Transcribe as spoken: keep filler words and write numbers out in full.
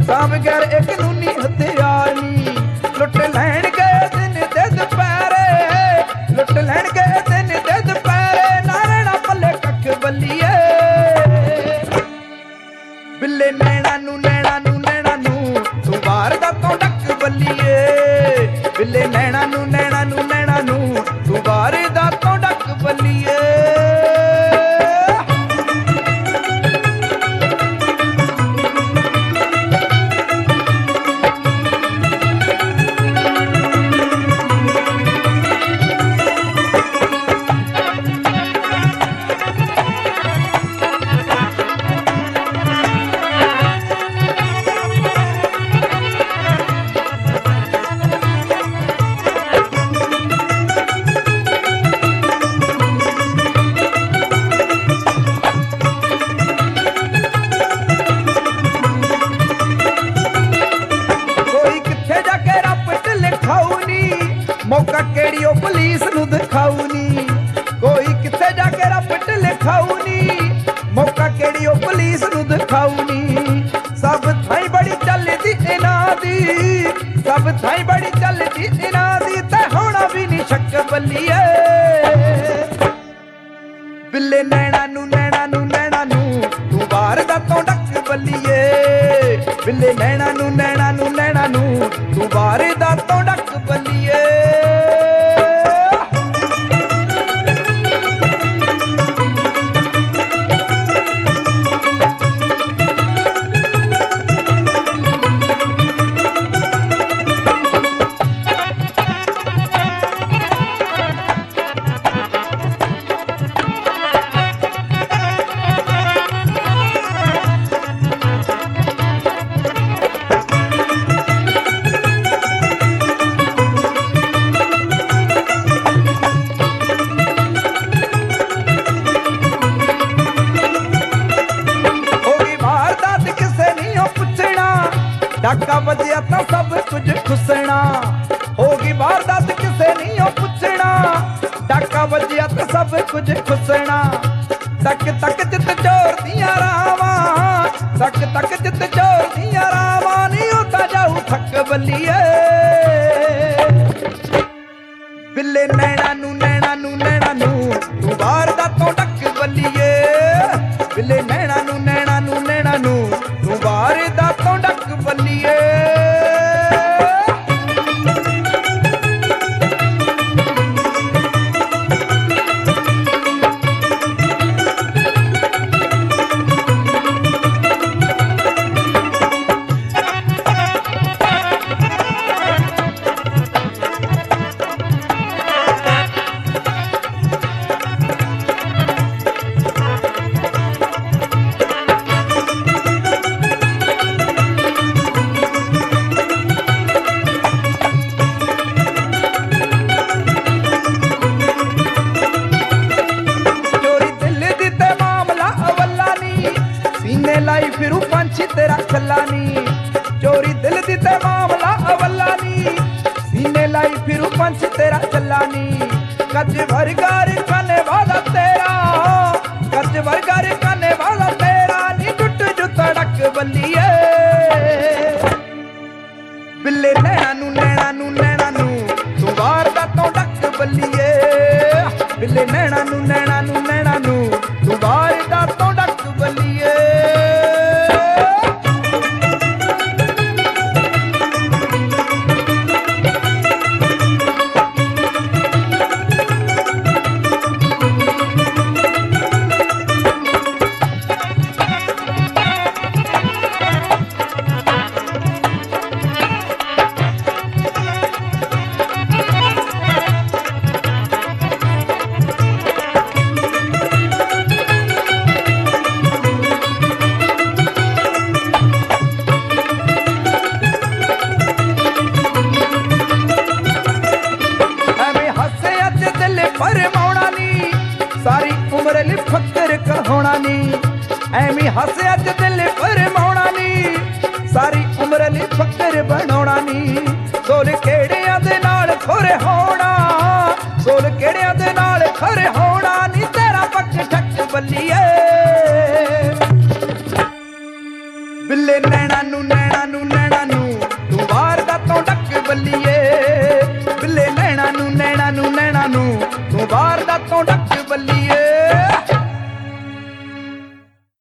ਸਾਂਭ ਗੈਰ ਇੱਕ ਨੂਨੀ ਹਥਿਆਰ ਨੀ। ਲੁੱਟ ਲੈਣ ਗਏ ਦਿਨ ਤੇ ਦੁਪਹਿਰੇ, ਲੁੱਟ ਲੈਣ ਗਏ ਦਿਨ ਤੇ ਦੁਪਹਿਰੇ, ਨਾ ਰਹਿਣਾ ਪੱਲੇ ਕੱਖ ਬੱਲੀਏ। ਬਿੱਲੇ ਨੈਣਾ ਨੂੰ ਨੈਣਾ ਨੂੰ ਨੈਣਾ ਨੂੰ ਤੂੰ ਵਾਰਦਾਤਾਂ ਡੱਕ ਬੱਲੀਏ। ਬਿੱਲੇ ਨੈਣਾ ਨੂੰ ਨੈਣਾ ਨੂੰ ਨੈਣਾ ਨੂੰ ਤੂੰ ਵਾਰਦਾਤਾਂ ਡੱਕ ਬੱਲੀਏ। ਮੌਕਾ ਕਿਹੜੀ ਉਹ ਪੁਲਿਸ ਨੂੰ ਦਿਖਾਊ ਨੀ। ਕੋਈ ਕਿੱਥੇ ਜਾ ਕੇ ਰਪਟ ਲਿਖਾਊ ਨੀ। ਮੌਕਾ ਕਿਹੜੀ ਉਹ ਪੁਲਿਸ ਨੂੰ ਦਿਖਾਊ ਨੀ। ਸਭ ਥਾਈਂ ਬੜੀ ਚੱਲਦੀ ਇਹਨਾਂ ਦੀ, ਸਭ ਥਾਈਂ ਬੜੀ ਚੱਲਦੀ ਇਹਨਾਂ ਦੀ, ਤੇ ਹੋਣਾ ਵੀ ਨੀ ਸ਼ੱਕ ਬੱਲੀਏ। ਬਿੱਲੇ ਨੈਣਾ ਨੂੰ ਨੈਣਾ ਨੂੰ ਨੈਣਾ ਨੂੰ ਤੂੰ ਵਾਰਦਾਤਾਂ ਡੱਕ ਬੱਲੀਏ। ਬਿੱਲੇ ਨੈਣਾ ਨੂੰ ਨੈਣਾ ਨੂੰ ਨੈਣਾ ਨੂੰ ਤੂੰ ਵਾਰਦਾਤਾਂ ਡੱਕ ਬੱਲੀਏ। ਡਾਕਾ ਵੱਜਿਆ ਤਾਂ ਸਭ ਕੁਝ ਖੁੱਸਣਾ। ਹੋ ਗਈ ਵਾਰਦਾਤ ਕਿਸੇ ਨਹੀਂ ਉਹ ਪੁੱਛਣਾ। ਡਾਕਾ ਵੱਜਿਆ ਤਾਂ ਸਭ ਕੁਝ ਖੁੱਸਣਾ। ਤੱਕ ਤੱਕ ਜਿੱਤ ਚੋਰ ਦੀਆਂ ਰਾਵਾਂ, ਤੱਕ ਤੱਕ ਜਿੱਤ ਚੋਰ ਦੀਆਂ ਰਾਵਾਂ, ਨੀ ਉਹ ਤਾਂ ਜਾਊ ਥੱਕ ਬੱਲੀਏ। ਬਿੱਲੇ ਨੈਣਾ ਨੂੰ ਨੈਣਾ ਨੂੰ ਨੈਣਾ ਨੂੰ ਤੂੰ ਵਾਰਦਾਤਾਂ ਡੱਕ ਬੱਲੀਏ। ਬਿੱਲੇ ਨੈਣਾ ਨੂੰ ਨੈਣਾ ਨੂੰ ਨੈਣਾ ਨੂੰ ਤੂੰ ਵਾਰਦਾਤਾਂ ਡੱਕ ਬੱਲੀਏ। ਲਾਈ ਫਿਰੂ ਪੰਛੀ ਤੇਰਾ ਛੱਲਾ ਨੀ। ਚੋਰੀ ਦਿਲ ਦੀ ਤੇ ਮਾਮਲਾ ਅਵੱਲਾ ਨੀ। ਸੀਨੇ ਲਾਈ ਫਿਰੂ ਪੰਛੀ ਤੇਰਾ ਛੱਲਾ ਨੀ। ਕੱਜ ਵਰਗਾਰ ਕਾਨੇ ਵਾਦਾ ਤੇਰਾ, ਕੱਜ ਵਰਗਾਰ ਕਾਨੇ ਵਾਦਾ ਤੇਰਾ, ਨੀ ਟੁੱਟ ਜੂ ਤੜਕ ਬੱਲੀਏ। ਬਿੱਲੇ ਨੈਣਾ ਨੂੰ ਨੈਣਾ ਨੂੰ ਨੈਣਾ ਨੂੰ ਤੂੰ ਵਾਰਦਾਤਾਂ ਡੱਕ ਬੱਲੀਏ। ਬਿੱਲੇ ਨੈਣਾ ਨੂੰ ਨੈਣਾ ਨੂੰ ਨੈਣਾ ਨੂੰ ਤੂੰ ਵਾਰਦਾਤਾਂ ਡੱਕ ਬੱਲੀਏ। ਫਕਰ ਕਹਾਉਣਾ ਨੀ। ਐਵੇਂ ਹੱਸ ਅੱਜ ਦਿਲ ਫਰਮਾਉਣਾ ਨੀ। ਸਾਰੀ ਉਮਰ ਲਈ ਫਕਰ ਬਣਾਉਣਾ ਨੀ। ਸੋਲ ਕਿਹੜਿਆਂ ਦੇ ਨਾਲ ਖੁਰ ਹੋਣਾ, ਸੋਲ ਕਿਹੜਿਆਂ ਦੇ ਨਾਲ ਖੁਰ ਹੋਣਾ ਨੀ। ਤੇਰਾ ਪੱਕ ਠੱਕ ਬੱਲੀਏ।